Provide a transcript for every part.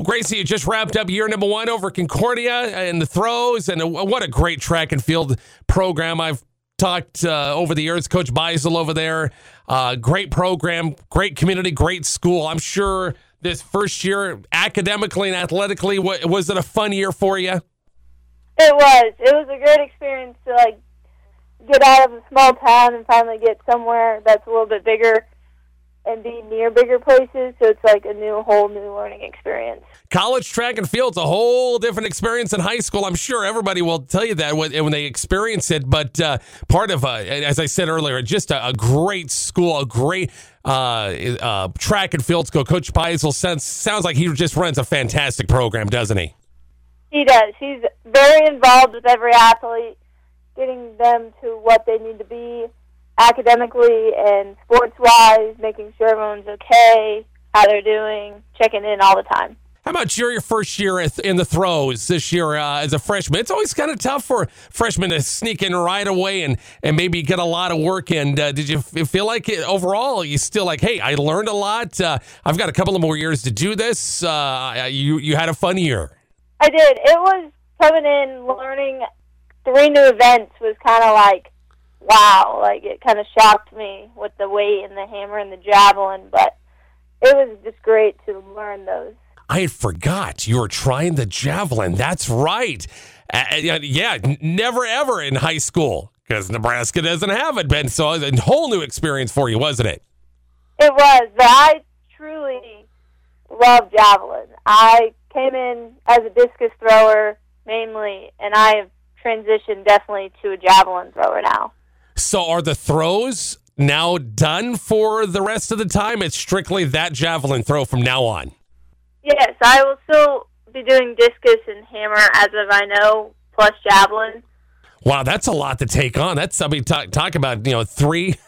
Gracie, you just wrapped up year number 1 over Concordia in the throws, and what a great track and field program. I've talked over the years, Coach Beisel over there. Great program, great community, great school. I'm sure this first year, academically and athletically, was it a fun year for you? It was. It was a great experience to get out of a small town and finally get somewhere that's a little bit bigger and be near bigger places. So it's like a whole new learning experience. College track and field's a whole different experience than high school. I'm sure everybody will tell you that when they experience it. But part of, as I said earlier, just a great school, a great track and field school. Coach Beisel sounds like he just runs a fantastic program, doesn't he? He does. He's very involved with every athlete, getting them to what they need to be academically and sports-wise, making sure everyone's okay, how they're doing, checking in all the time. How about your first year in the throws this year as a freshman? It's always kind of tough for freshmen to sneak in right away and maybe get a lot of work in. Did you feel like overall you still hey, I learned a lot. I've got a couple of more years to do this. You had a fun year. I did. It was coming in, learning 3 new events was kind of wow. It kind of shocked me with the weight and the hammer and the javelin, but it was just great to learn those. I forgot you were trying the javelin. That's right. Yeah, never ever in high school because Nebraska doesn't have it, Ben. So it was a whole new experience for you, wasn't it? It was, but I truly love javelin. I came in as a discus thrower mainly, and I have transitioned definitely to a javelin thrower now. So are the throws now done for the rest of the time? It's strictly that javelin throw from now on? Yes, I will still be doing discus and hammer as of I know, plus javelin. Wow, that's a lot to take on. That's talk about three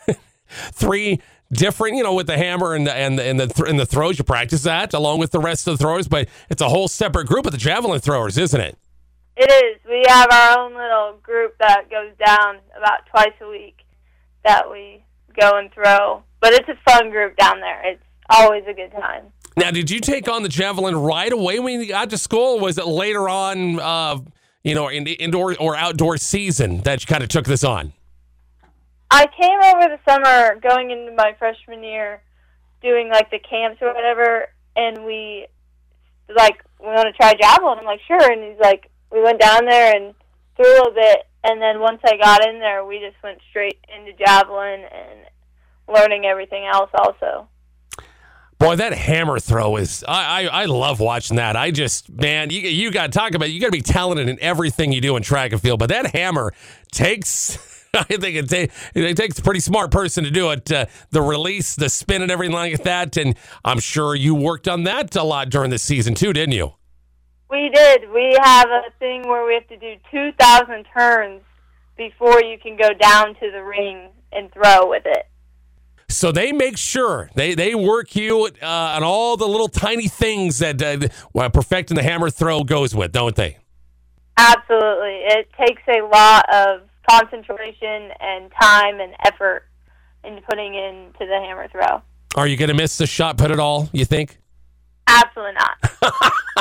different with the hammer and the throws. You practice that along with the rest of the throwers, but it's a whole separate group of the javelin throwers, isn't it? It is. We have our own little group that goes down about twice a week that we go and throw. But it's a fun group down there. It's always a good time. Now, did you take on the javelin right away when you got to school? Or was it later on, in the indoor or outdoor season that you kind of took this on? I came over the summer going into my freshman year doing the camps or whatever, and we want to try javelin. I'm like, sure. And he's like, we went down there and threw a little bit, and then once I got in there, we just went straight into javelin and learning everything else also. Boy, that hammer throw is, I love watching that. You got to talk about, you got to be talented in everything you do in track and field, but that hammer takes, I think it takes a pretty smart person to do it. The release, the spin and everything like that, and I'm sure you worked on that a lot during the season too, didn't you? We did. We have a thing where we have to do 2,000 turns before you can go down to the ring and throw with it. So they make sure they work you on all the little tiny things that perfecting the hammer throw goes with, don't they? Absolutely. It takes a lot of concentration and time and effort into putting into the hammer throw. Are you going to miss the shot put at all, you think? Absolutely not.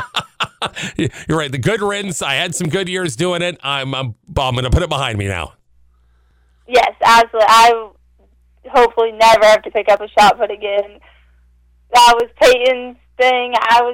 You're right. The good riddance. I had some good years doing it. I'm going to put it behind me now. Yes, absolutely. I hopefully never have to pick up a shot put again. That was Peyton's thing.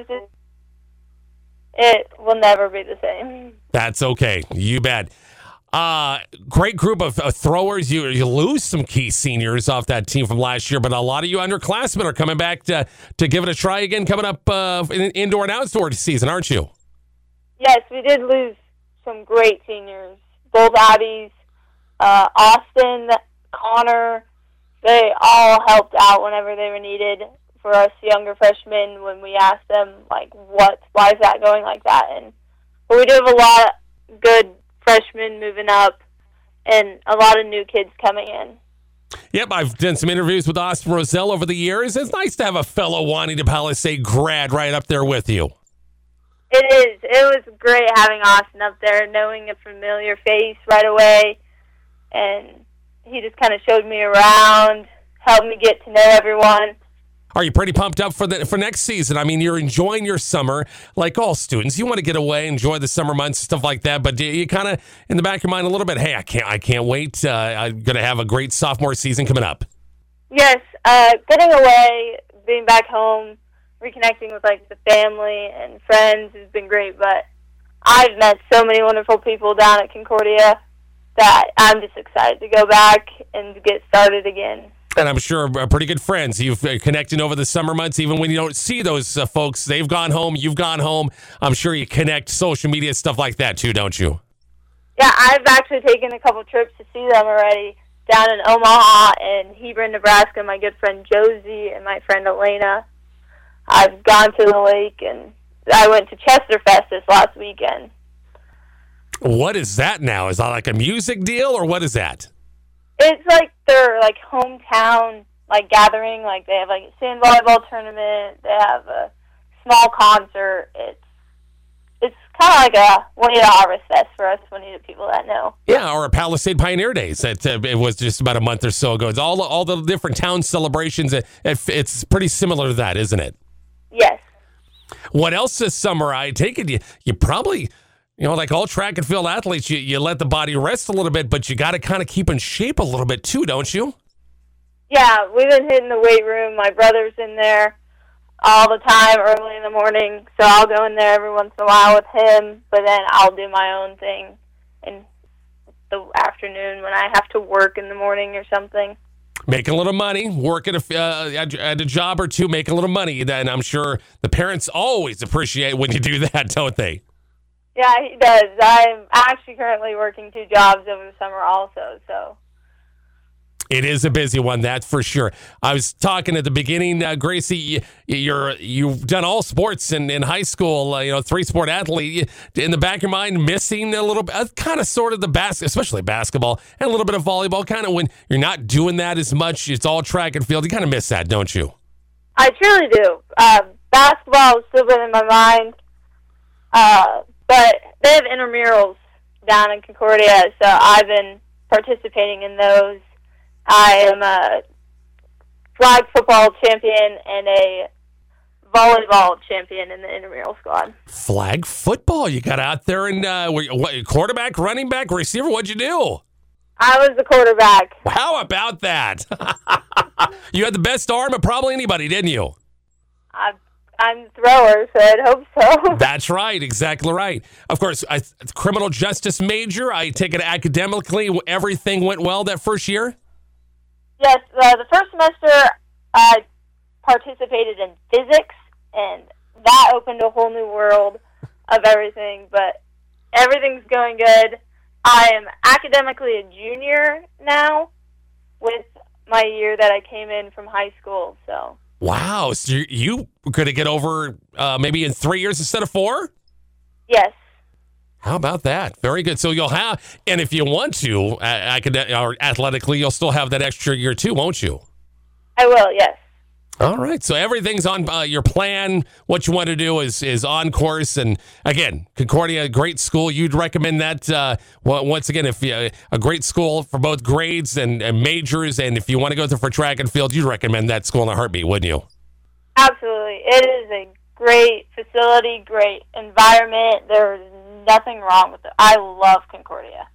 It will never be the same. That's okay. You bet. Great group of throwers. You lose some key seniors off that team from last year, but a lot of you underclassmen are coming back to give it a try again coming up in indoor and outdoor season, aren't you? Yes, we did lose some great seniors. Both Abby's, Austin, Connor, they all helped out whenever they were needed for us younger freshmen when we asked them, why is that going like that? But we do have a lot of good freshmen moving up and a lot of new kids coming in. Yep, I've done some interviews with Austin Roselle over the years. It's nice to have a fellow Juanita Palisade grad right up there with you. It is. It was great having Austin up there, knowing a familiar face right away, and he just kind of showed me around, helped me get to know everyone. Are you pretty pumped up for next season? I mean, you're enjoying your summer like all students. You want to get away, enjoy the summer months, stuff like that. But you kind of in the back of your mind a little bit, hey, I can't wait. I'm going to have a great sophomore season coming up. Yes, getting away, being back home, reconnecting with like the family and friends has been great. But I've met so many wonderful people down at Concordia that I'm just excited to go back and get started again. And I'm sure pretty good friends you've connected over the summer months. Even when you don't see those folks, they've gone home, you've gone home. I'm sure you connect social media, stuff like that too, don't you? Yeah, I've actually taken a couple trips to see them already down in Omaha and Hebron, Nebraska. My good friend Josie and my friend Elena. I've gone to the lake, and I went to Chesterfest this last weekend. What is that now? Is that like a music deal, or what is that? It's like their like hometown like gathering. Like they have like a sand volleyball tournament. They have a small concert. It's kind of like a Juanita Harvest Fest for us Juanita people that know. Yeah, or a Palisade Pioneer Days. It was just about a month or so ago. It's all the different town celebrations. It's pretty similar to that, isn't it? Yes. What else this summer? I take it you probably, like all track and field athletes, you let the body rest a little bit, but you got to kind of keep in shape a little bit too, don't you? Yeah, we've been hitting the weight room. My brother's in there all the time early in the morning, so I'll go in there every once in a while with him, but then I'll do my own thing in the afternoon when I have to work in the morning or something. Making a little money, working at a job or two, making a little money, and I'm sure the parents always appreciate when you do that, don't they? Yeah, he does. I'm actually currently working 2 jobs over the summer also, so. It is a busy one, that's for sure. I was talking at the beginning, Gracie, you've done all sports in high school, 3-sport athlete. In the back of your mind, missing a little bit, kind of sort of especially basketball, and a little bit of volleyball, kind of when you're not doing that as much, it's all track and field, you kind of miss that, don't you? I truly do. Basketball has still been in my mind, but they have intramurals down in Concordia, so I've been participating in those. I am a flag football champion and a volleyball champion in the intramural squad. Flag football? You got out there and quarterback, running back, receiver? What'd you do? I was the quarterback. How about that? You had the best arm of probably anybody, didn't you? I'm the thrower, so I'd hope so. That's right. Exactly right. Of course, criminal justice major. I take it academically, everything went well that first year? Yes, the first semester I participated in physics, and that opened a whole new world of everything, but everything's going good. I am academically a junior now with my year that I came in from high school, so. Wow, so you could get over maybe in 3 years instead of 4? Yes. How about that? Very good. So you'll have, and if you want to, or athletically, you'll still have that extra year too, won't you? I will, yes. All right. So everything's on your plan. What you want to do is on course. And again, Concordia, great school. You'd recommend that once again, if a great school for both grades and majors. And if you want to go for track and field, you'd recommend that school in a heartbeat, wouldn't you? Absolutely. It is a great facility, great environment. There's nothing wrong with it. I love Concordia.